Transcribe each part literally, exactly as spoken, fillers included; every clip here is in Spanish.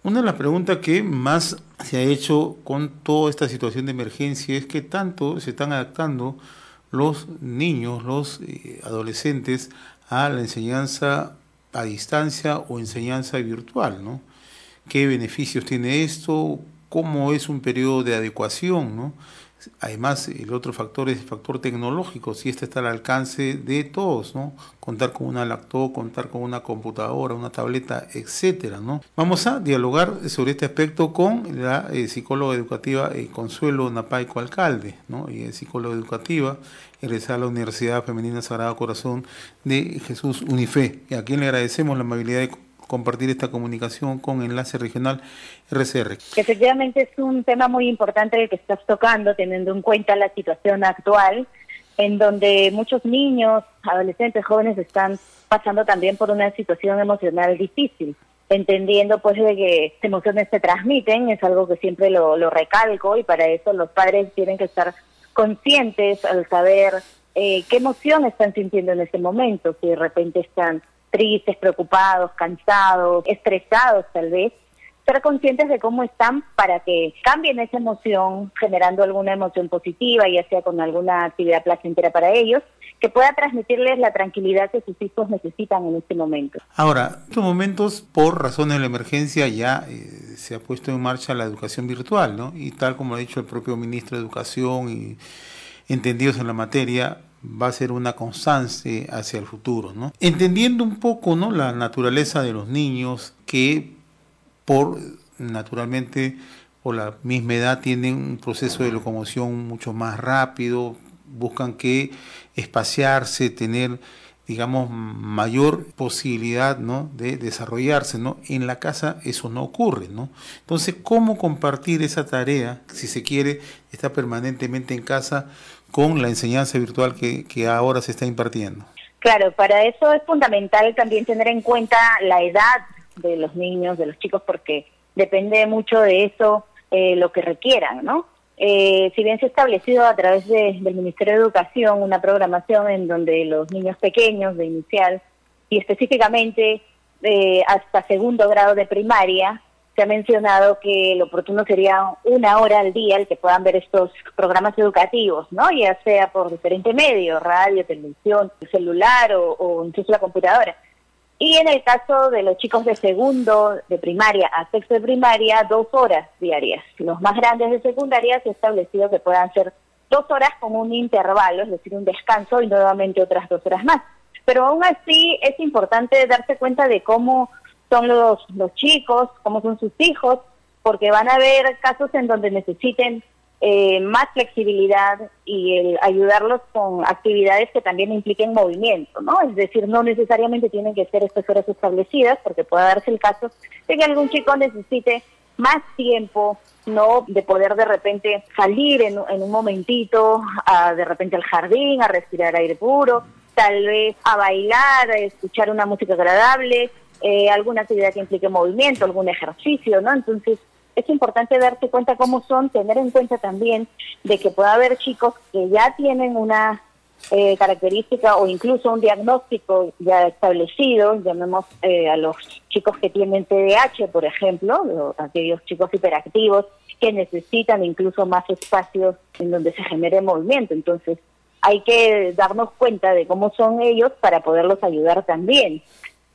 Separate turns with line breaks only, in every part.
Una de las preguntas que más se ha hecho con toda esta situación de emergencia es que tanto se están adaptando los niños, los eh, adolescentes a la enseñanza a distancia o enseñanza virtual, ¿no? ¿Qué beneficios tiene esto? ¿Cómo es un periodo de adecuación, ¿no? Además, el otro factor es el factor tecnológico, si este está al alcance de todos, ¿no? Contar con una laptop, contar con una computadora, una tableta, etcétera, ¿no? Vamos a dialogar sobre este aspecto con la eh, psicóloga educativa eh, Consuelo Napaico Alcalde, ¿no? Y es psicóloga educativa, egresada a la Universidad Femenina Sagrado Corazón de Jesús Unife, y a quien le agradecemos la amabilidad de compartir esta comunicación con Enlace Regional R C R.
Efectivamente es un tema muy importante el que estás tocando, teniendo en cuenta la situación actual, en donde muchos niños, adolescentes, jóvenes están pasando también por una situación emocional difícil, entendiendo pues de que estas emociones se transmiten, es algo que siempre lo, lo recalco, y para eso los padres tienen que estar conscientes al saber eh, qué emoción están sintiendo en ese momento, si de repente están tristes, preocupados, cansados, estresados tal vez, ser conscientes de cómo están para que cambien esa emoción generando alguna emoción positiva, ya sea con alguna actividad placentera para ellos, que pueda transmitirles la tranquilidad que sus hijos necesitan en este momento.
Ahora, en estos momentos, por razones de la emergencia, ya eh, se ha puesto en marcha la educación virtual, ¿no? Y tal como ha dicho el propio ministro de Educación y entendidos en la materia, va a ser una constante hacia el futuro, ¿no? Entendiendo un poco, ¿no?, la naturaleza de los niños que por naturalmente por la misma edad tienen un proceso de locomoción mucho más rápido, buscan que espaciarse, tener, digamos, mayor posibilidad, ¿no?, de desarrollarse, ¿no? En la casa eso no ocurre, ¿no? Entonces, ¿cómo compartir esa tarea, si se quiere, estar permanentemente en casa con la enseñanza virtual que, que ahora se está impartiendo?
Claro, para eso es fundamental también tener en cuenta la edad de los niños, de los chicos, porque depende mucho de eso eh, lo que requieran, ¿no? Eh, si bien se ha establecido a través de, del Ministerio de Educación una programación en donde los niños pequeños de inicial y específicamente eh, hasta segundo grado de primaria, se ha mencionado que lo oportuno sería una hora al día el que puedan ver estos programas educativos, ¿no? Ya sea por diferentes medios, radio, televisión, celular o, o incluso la computadora. Y en el caso de los chicos de segundo de primaria a sexto de primaria, dos horas diarias. Los más grandes de secundaria se ha establecido que puedan ser dos horas con un intervalo, es decir, un descanso y nuevamente otras dos horas más. Pero aún así es importante darse cuenta de cómo son los, los chicos, cómo son sus hijos, porque van a haber casos en donde necesiten eh, más flexibilidad y el ayudarlos con actividades que también impliquen movimiento, ¿no? Es decir, no necesariamente tienen que ser estas horas establecidas, porque puede darse el caso de que algún chico necesite más tiempo, ¿no?, de poder de repente salir en, en un momentito, a, de repente al jardín, a respirar aire puro, tal vez a bailar, a escuchar una música agradable, Eh, alguna actividad que implique movimiento, algún ejercicio, ¿no? Entonces, es importante darse cuenta cómo son, tener en cuenta también de que puede haber chicos que ya tienen una eh, característica o incluso un diagnóstico ya establecido, llamemos eh, a los chicos que tienen T D A H, por ejemplo, o aquellos chicos hiperactivos que necesitan incluso más espacios en donde se genere movimiento. Entonces, hay que darnos cuenta de cómo son ellos para poderlos ayudar también.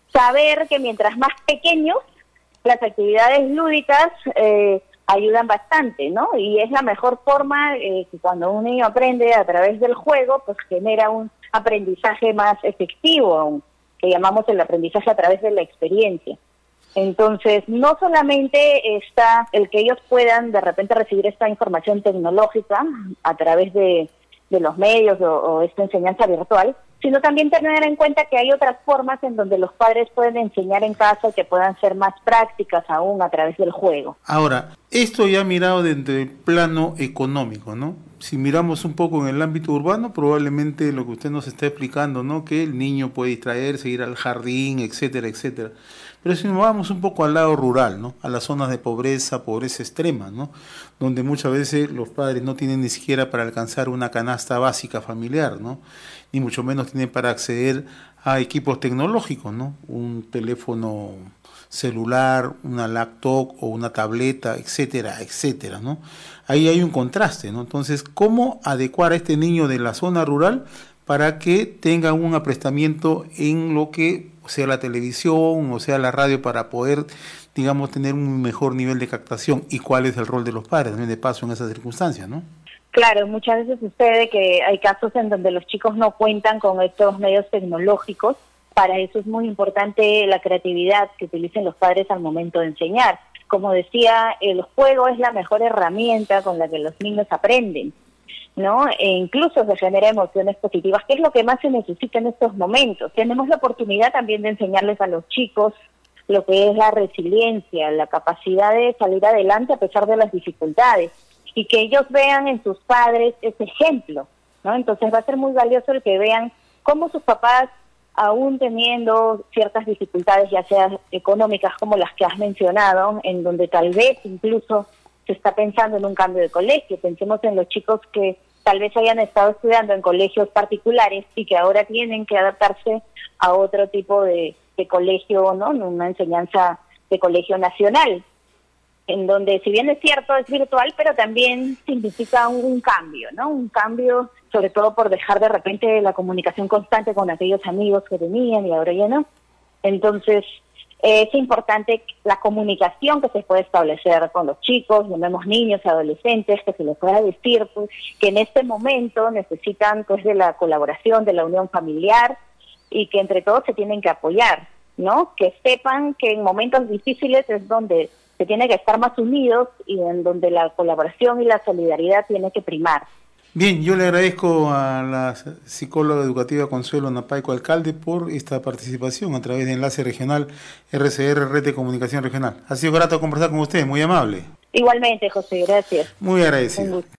Saber que mientras más pequeños, las actividades lúdicas eh, ayudan bastante, ¿no? Y es la mejor forma eh, que cuando un niño aprende a través del juego, pues genera un aprendizaje más efectivo aún, que llamamos el aprendizaje a través de la experiencia. Entonces, no solamente está el que ellos puedan de repente recibir esta información tecnológica a través de, de los medios o, o esta enseñanza virtual, sino también tener en cuenta que hay otras formas en donde los padres pueden enseñar en casa que puedan ser más prácticas aún a través del juego.
Ahora, esto ya mirado desde el plano económico, ¿no? Si miramos un poco en el ámbito urbano, probablemente lo que usted nos está explicando, ¿no?, que el niño puede distraerse, ir al jardín, etcétera, etcétera. Pero si nos vamos un poco al lado rural, ¿no?, a las zonas de pobreza, pobreza extrema, ¿no?, donde muchas veces los padres no tienen ni siquiera para alcanzar una canasta básica familiar, ¿no?, ni mucho menos tienen para acceder a equipos tecnológicos, ¿no?, un teléfono celular, una laptop o una tableta, etcétera, etcétera, ¿no? Ahí hay un contraste, ¿no? Entonces, ¿cómo adecuar a este niño de la zona rural para que tenga un aprestamiento en lo que sea la televisión o sea la radio para poder, digamos, tener un mejor nivel de captación? ¿Y cuál es el rol de los padres también de paso en esas circunstancias, no?
Claro, muchas veces sucede que hay casos en donde los chicos no cuentan con estos medios tecnológicos. Para eso es muy importante la creatividad que utilicen los padres al momento de enseñar. Como decía, el juego es la mejor herramienta con la que los niños aprenden, ¿no? E incluso se genera emociones positivas, que es lo que más se necesita en estos momentos. Tenemos la oportunidad también de enseñarles a los chicos lo que es la resiliencia, la capacidad de salir adelante a pesar de las dificultades, y que ellos vean en sus padres ese ejemplo, ¿no? Entonces va a ser muy valioso el que vean cómo sus papás, aún teniendo ciertas dificultades, ya sean económicas como las que has mencionado, en donde tal vez incluso se está pensando en un cambio de colegio. Pensemos en los chicos que tal vez hayan estado estudiando en colegios particulares y que ahora tienen que adaptarse a otro tipo de, de colegio, ¿no? Una enseñanza de colegio nacional, en donde, si bien es cierto, es virtual, pero también significa un, un cambio, ¿no? Un cambio, sobre todo por dejar de repente la comunicación constante con aquellos amigos que tenían y ahora ya no. Entonces, eh, es importante la comunicación que se puede establecer con los chicos, llamemos niños, adolescentes, que se les pueda decir pues, que en este momento necesitan pues de la colaboración, de la unión familiar, y que entre todos se tienen que apoyar, ¿no? Que sepan que en momentos difíciles es donde se tiene que estar más unidos y en donde la colaboración y la solidaridad tiene que primar.
Bien, yo le agradezco a la psicóloga educativa Consuelo Napaico Alcalde por esta participación a través de Enlace Regional R C R, Red de Comunicación Regional. Ha sido grato conversar con usted, muy amable.
Igualmente, José, gracias.
Muy agradecido.